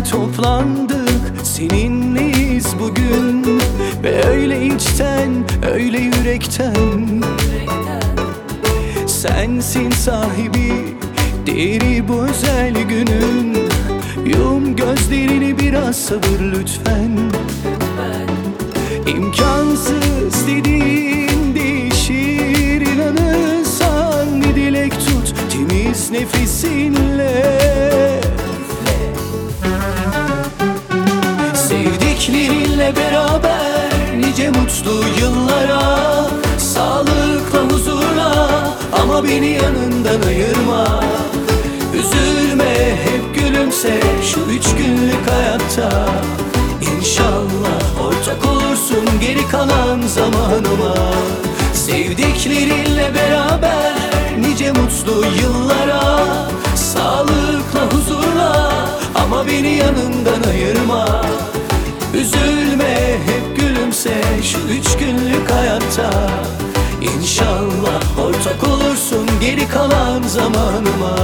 toplandık, seninleyiz bugün. Ve öyle içten, öyle yürekten, sensin sahibi, değeri bu özel günün. Yum gözlerini, biraz sabır lütfen. İmkansız dediğin değişir, inanırsan bir dilek tut temiz nefesinle. Sevdiklerinle beraber nice mutlu yıllara, sağlıkla, huzurla, ama beni yanından ayırma. Üzülme, hep gülümse şu 3 günlük hayatta. İnşallah ortak olursun geri kalan zamanıma. Sevdiklerinle beraber nice mutlu yıllara, sağlıkla, huzurla, ama beni yanından ayırma. Üzülme, hep gülümse şu 3 günlük hayatta. İnşallah ortak olursun geri kalan zamanıma.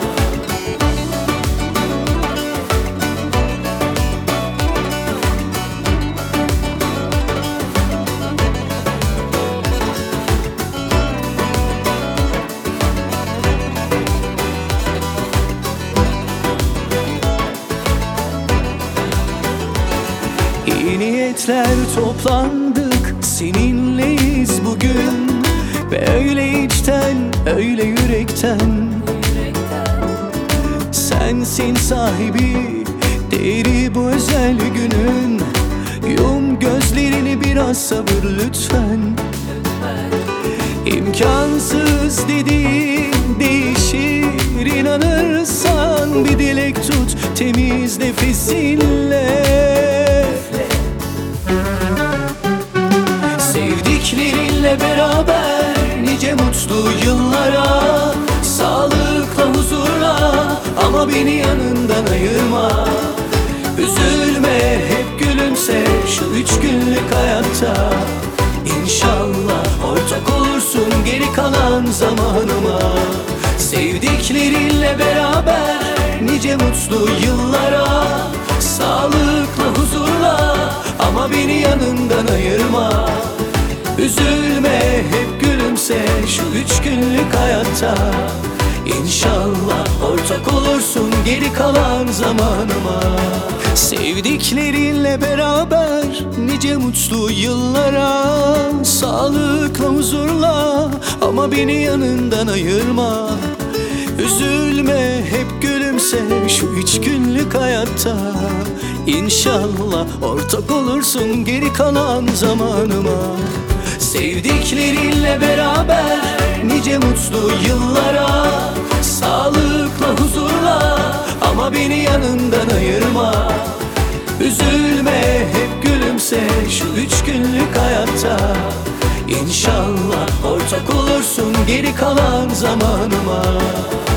İyi niyetler toplandık, seninleyiz bugün. Ve öyle içten, öyle yürekten, sensin sahibi, değeri bu özel günün. Yum gözlerini, biraz sabır lütfen. İmkansız dediğin değişir, inanırsan bir dilek tut temiz nefesinle. Sevdiklerinle beraber nice mutlu yıllara, sağlıkla, huzurla, ama beni yanından ayırma. Üzülme, hep gülümse şu 3 günlük hayatta. İnşallah ortak olursun geri kalan zamanıma. Sevdiklerinle beraber nice mutlu yıllara, sağlıkla, huzurla, ama beni yanından ayırma. Üzülme, hep gülümse şu 3 günlük hayatta. İnşallah ortak olursun geri kalan zamanıma. Sevdiklerinle beraber nice mutlu yıllara, sağlıkla, huzurla, ama beni yanından ayırma. Üzülme, hep gülümse şu 3 günlük hayatta. İnşallah ortak olursun geri kalan zamanıma. Sevdiklerinle beraber nice mutlu yıllara, sağlıkla, huzurla, ama beni yanından ayırma. Üzülme, hep gülümse şu 3 günlük hayatta. İnşallah ortak olursun geri kalan zamanıma.